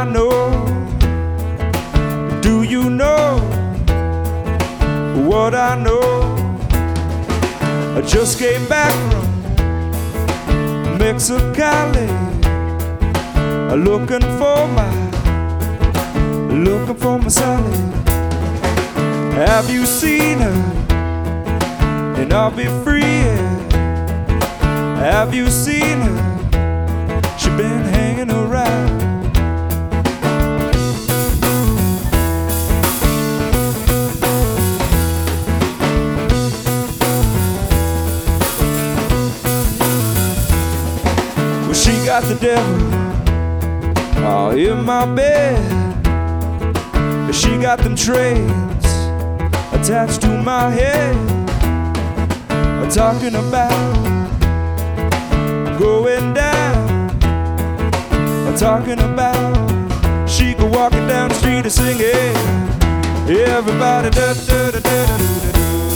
I know? Do you know what I know? I just came back from Mexicali, looking for my Sally. Have you seen her? And I'll be free. Have you seen her? She been hanging around. Well, she got the devil all in my bed. She got them trains attached to my head. I'm talking about going down. I'm talking about she go walking down the street and singing. Everybody da da da da da da.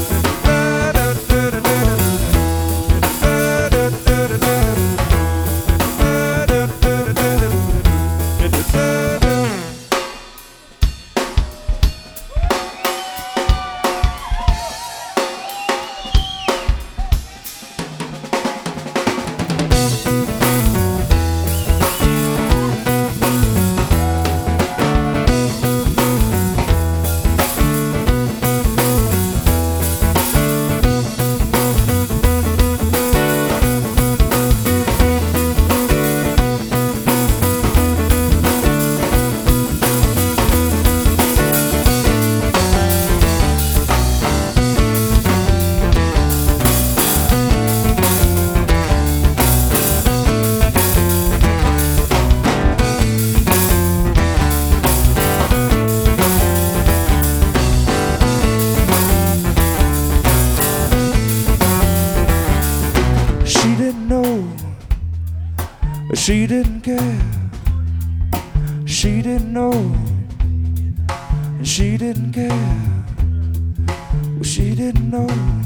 She didn't care, she didn't know, and she didn't care. Well, she didn't know,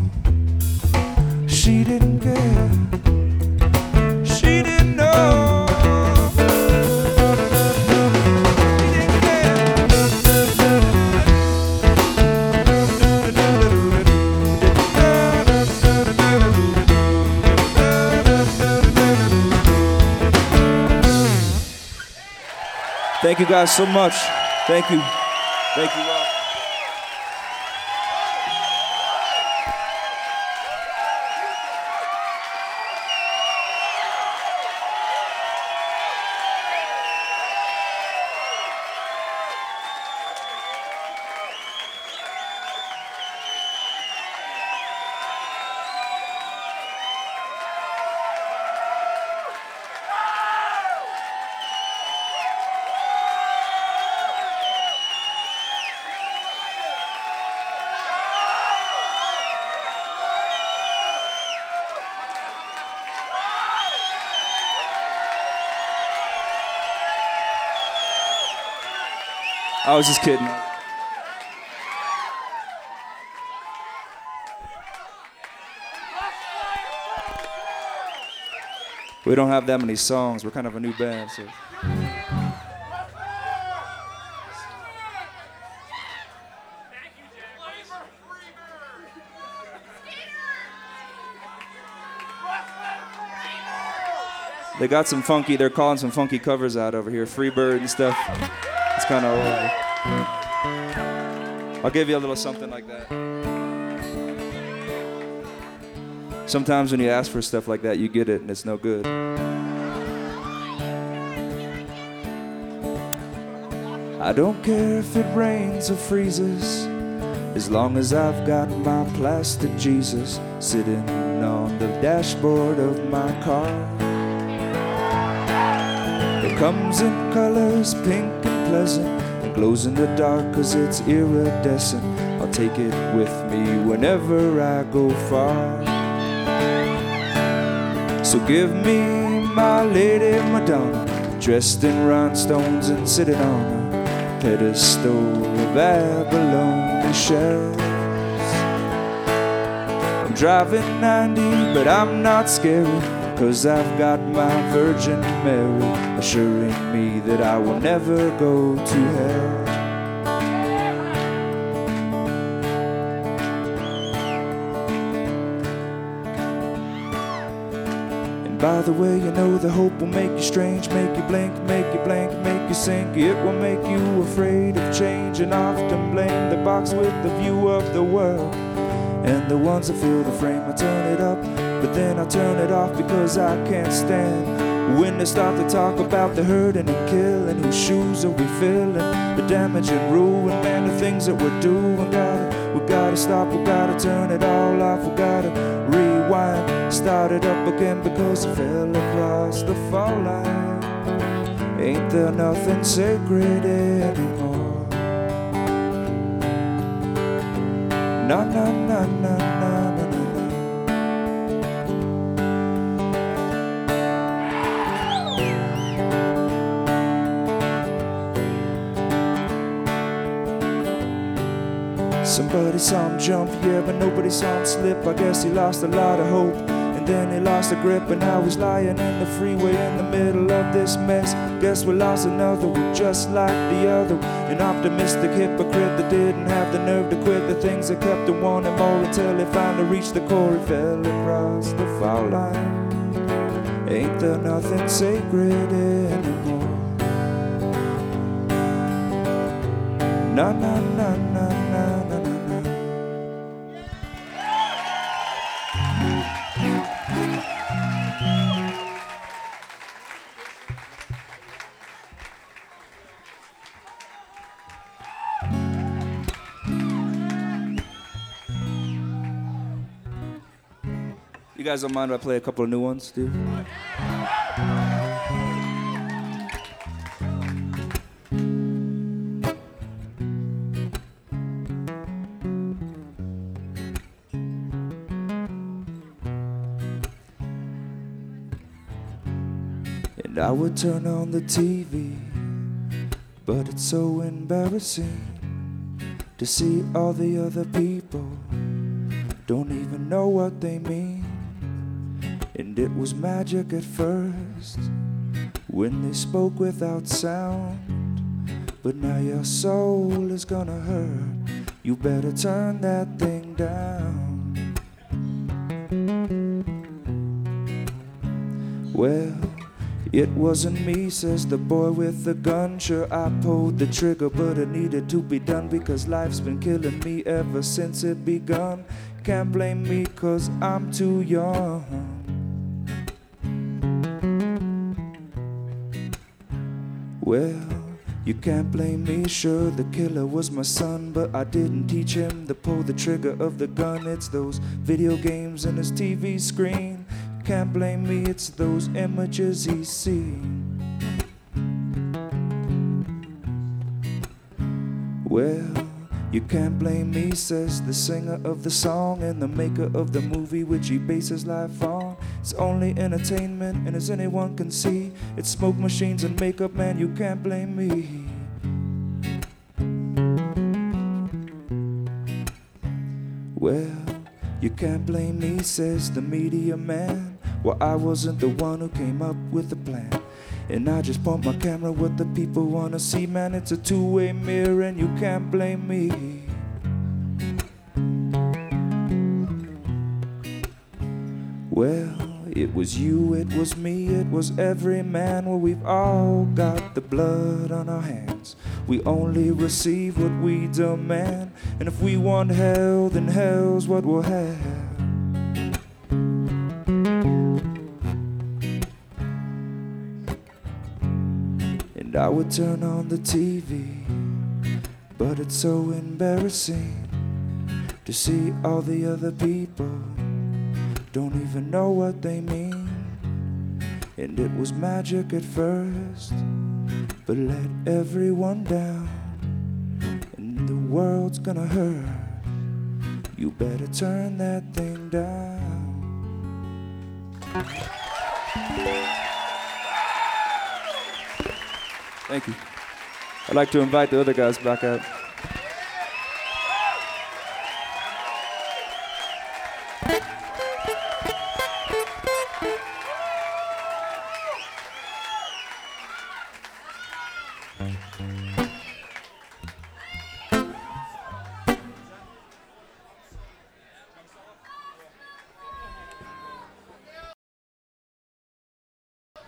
she didn't care, she didn't know. Thank you guys so much. Thank you. Thank you all. I was just kidding. We don't have that many songs. We're kind of a new band, so. They got some funky, they're calling some funky covers out over here, Freebird and stuff. It's kind of old. I'll give you a little something like that. Sometimes when you ask for stuff like that, you get it and it's no good. I don't care if it rains or freezes, as long as I've got my plastic Jesus sitting on the dashboard of my car. It comes in colors, pink and pleasant, and glows in the dark cause it's iridescent. I'll take it with me whenever I go far. So give me my Lady Madonna, dressed in rhinestones and sitting on a pedestal of abalone shells. I'm driving 90, but I'm not scary, 'cause I've got my Virgin Mary assuring me that I will never go to hell. By the way, you know the hope will make you strange, make you blink, make you blank, make you sink. It will make you afraid of change and often blame the box with the view of the world. And the ones that feel the frame, I turn it up, but then I turn it off because I can't stand when they start to talk about the hurting and killing. Whose shoes are we filling? The damage and ruin, man, the things that we're doing. We gotta stop, we gotta turn it all off. We gotta rewind, start it up again because I fell across the fault line. Ain't there nothing sacred anymore? No, no, no, no, no, no, no. Somebody saw him jump, yeah, but nobody saw him slip. I guess he lost a lot of hope, and then he lost the grip, and now he's lying in the freeway in the middle of this mess. Guess we lost another one just like the other, an optimistic hypocrite that didn't have the nerve to quit the things that kept him wanting more until he finally reached the core. He fell across the foul line. Ain't there nothing sacred anymore? No, no, no, no, no, no, no, no. You guys don't mind if I play a couple of new ones, dude? And I would turn on the TV, but it's so embarrassing to see all the other people don't even know what they mean. And it was magic at first when they spoke without sound, but now your soul is gonna hurt. You better turn that thing down. Well, it wasn't me, says the boy with the gun. Sure, I pulled the trigger, but it needed to be done because life's been killing me ever since it begun. Can't blame me 'cause I'm too young. Well, you can't blame me, sure the killer was my son, but I didn't teach him to pull the trigger of the gun. It's those video games and his TV screen. Can't blame me, it's those images he's seen. Well, you can't blame me, says the singer of the song and the maker of the movie which he bases life on. It's only entertainment, and as anyone can see, it's smoke machines and makeup, man, you can't blame me. Well, you can't blame me, says the media man. Well, I wasn't the one who came up with the plan, and I just point my camera what the people wanna see, man. It's a two-way mirror and you can't blame me. Well, it was you, it was me, it was every man. Well, we've all got the blood on our hands. We only receive what we demand, and if we want hell, then hell's what we'll have. And I would turn on the TV, but it's so embarrassing to see all the other people don't even know what they mean. And it was magic at first, but let everyone down, and the world's gonna hurt. You better turn that thing down. Thank you. I'd like to invite the other guys back out.